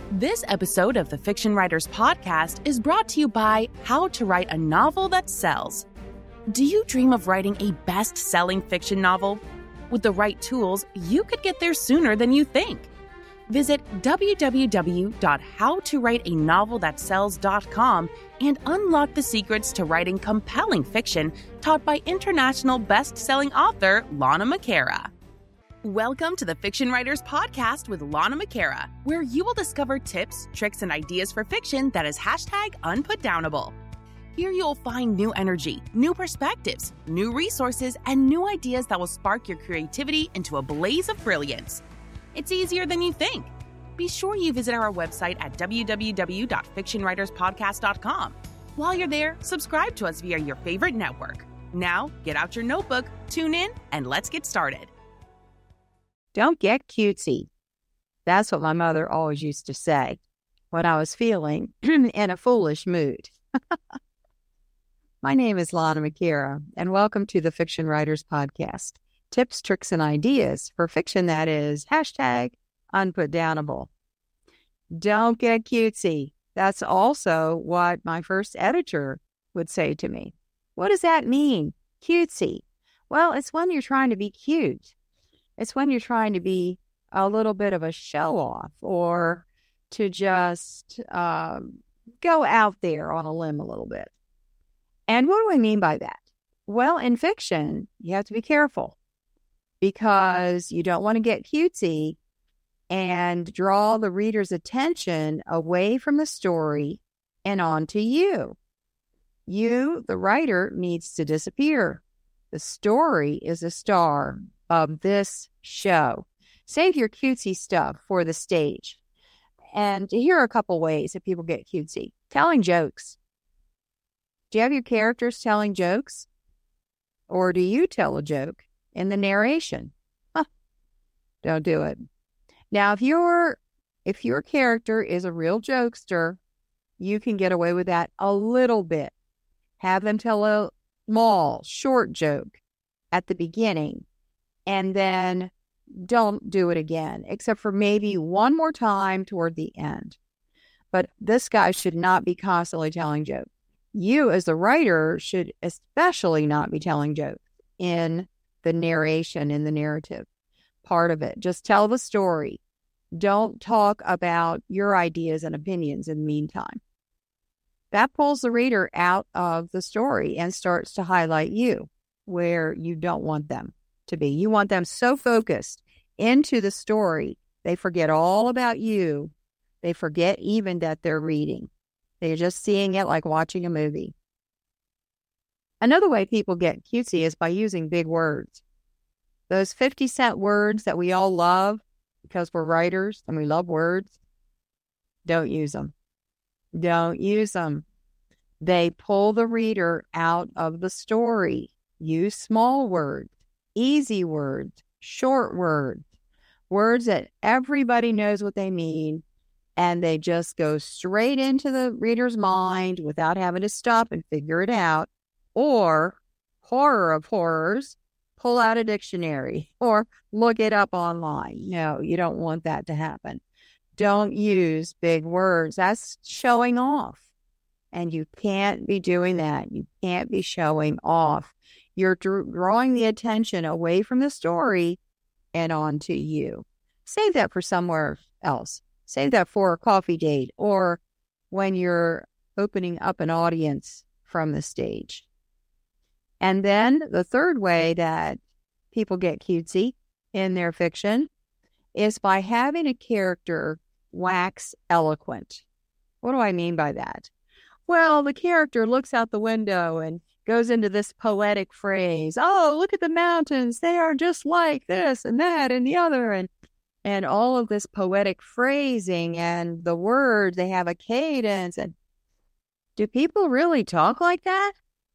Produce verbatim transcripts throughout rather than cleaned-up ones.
This episode of the Fiction Writers Podcast is brought to you by How to Write a Novel That Sells. Do you dream of writing a best-selling fiction novel? With the right tools, you could get there sooner than you think. Visit w w w dot how to write a novel that sells dot com and unlock the secrets to writing compelling fiction taught by international best-selling author Lana McCara. Welcome to the Fiction Writers Podcast with Lana McCara, where you will discover tips, tricks, and ideas for fiction that is hashtag unputdownable. Here you'll find new energy, new perspectives, new resources, and new ideas that will spark your creativity into a blaze of brilliance. It's easier than you think. Be sure you visit our website at w w w dot fiction writers podcast dot com. While you're there, subscribe to us via your favorite network. Now, get out your notebook, tune in, and let's get started. Don't get cutesy. That's what my mother always used to say when I was feeling in a foolish mood. My name is Lana McCara, and welcome to the Fiction Writers Podcast. Tips, tricks, and ideas for fiction that is hashtag unputdownable. Don't get cutesy. That's also what my first editor would say to me. What does that mean, cutesy? Well, it's when you're trying to be cute. It's when you're trying to be a little bit of a show-off or to just um, go out there on a limb a little bit. And what do I mean by that? Well, in fiction, you have to be careful because you don't want to get cutesy and draw the reader's attention away from the story and onto you. You, the writer, needs to disappear. The story is the star of this show. Save your cutesy stuff for the stage. And here are a couple ways that people get cutesy. Telling jokes. Do you have your characters telling jokes? Or do you tell a joke in the narration? Huh. Don't do it. Now, if your if your character is a real jokester, you can get away with that a little bit. Have them tell a small, short joke at the beginning, and then don't do it again, except for maybe one more time toward the end. But this guy should not be constantly telling jokes. You, as the writer, should especially not be telling jokes in the narration, in the narrative part of it. Just tell the story. Don't talk about your ideas and opinions in the meantime. That pulls the reader out of the story and starts to highlight you where you don't want them to be. You want them so focused into the story, they forget all about you. They forget even that they're reading. They're just seeing it like watching a movie. Another way people get cutesy is by using big words. Those fifty cent words that we all love because we're writers and we love words, don't use them. Don't use them. They pull the reader out of the story. Use small words, easy words, short words, words that everybody knows what they mean, and they just go straight into the reader's mind without having to stop and figure it out. Or, horror of horrors, pull out a dictionary or look it up online. No, you don't want that to happen. Don't use big words. That's showing off. And you can't be doing that. You can't be showing off. You're drawing the attention away from the story and onto you. Save that for somewhere else. Save that for a coffee date or when you're opening up an audience from the stage. And then the third way that people get cutesy in their fiction is by having a character wax eloquent. What do I mean by that? Well, the character looks out the window and goes into this poetic phrase. Oh, look at the mountains. They are just like this and that and the other. And and all of this poetic phrasing and the words, they have a cadence. And do people really talk like that?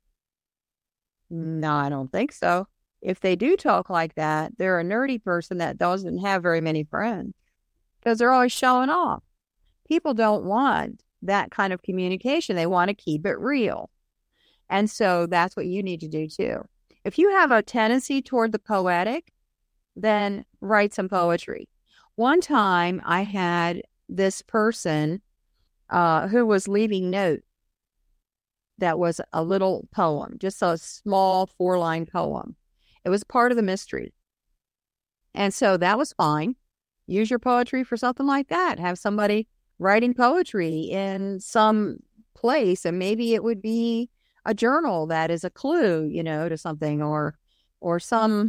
No, I don't think so. If they do talk like that, they're a nerdy person that doesn't have very many friends because they're always showing off. People don't want that kind of communication. They want to keep it real. And so that's what you need to do too. If you have a tendency toward the poetic, then write some poetry. One time I had this person uh, who was leaving notes that was a little poem, just a small four-line poem. It was part of the mystery. And so that was fine. Use your poetry for something like that. Have somebody writing poetry in some place, and maybe it would be a journal that is a clue, you know, to something, or or some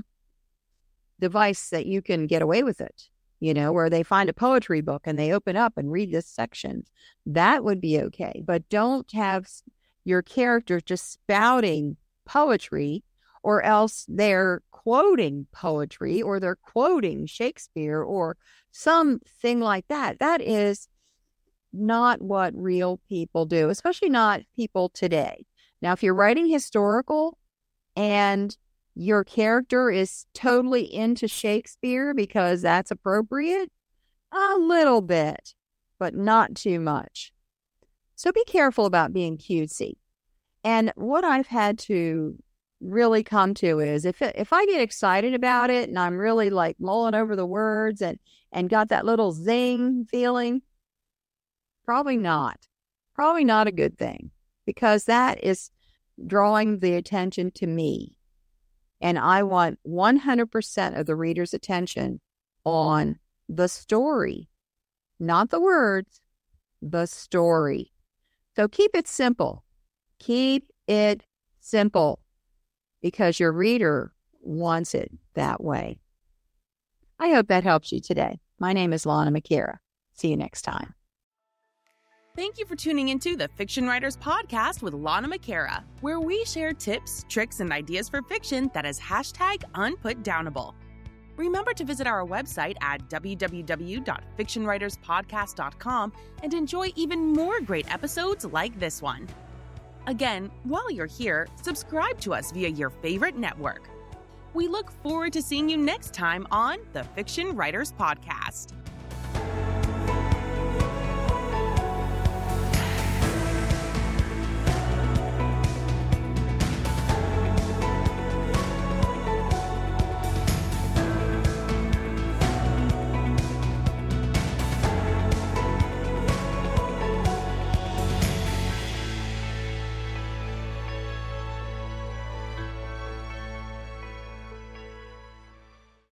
device that you can get away with it, you know, where they find a poetry book and they open up and read this section. That would be okay. But don't have your character just spouting poetry, or else they're quoting poetry, or they're quoting Shakespeare or something like that. That is not what real people do, especially not people today. Now, if you're writing historical and your character is totally into Shakespeare because that's appropriate, a little bit, but not too much. So be careful about being cutesy. And what I've had to really come to is if it, if I get excited about it and I'm really like mulling over the words and, and got that little zing feeling, probably not. Probably not a good thing, because that is drawing the attention to me. And I want one hundred percent of the reader's attention on the story, not the words, the story. So keep it simple. Keep it simple, because your reader wants it that way. I hope that helps you today. My name is Lana McKera. See you next time. Thank you for tuning into the Fiction Writers Podcast with Lana McKera, where we share tips, tricks, and ideas for fiction that is hashtag unputdownable. Remember to visit our website at w w w dot fiction writers podcast dot com and enjoy even more great episodes like this one. Again, while you're here, subscribe to us via your favorite network. We look forward to seeing you next time on the Fiction Writers Podcast.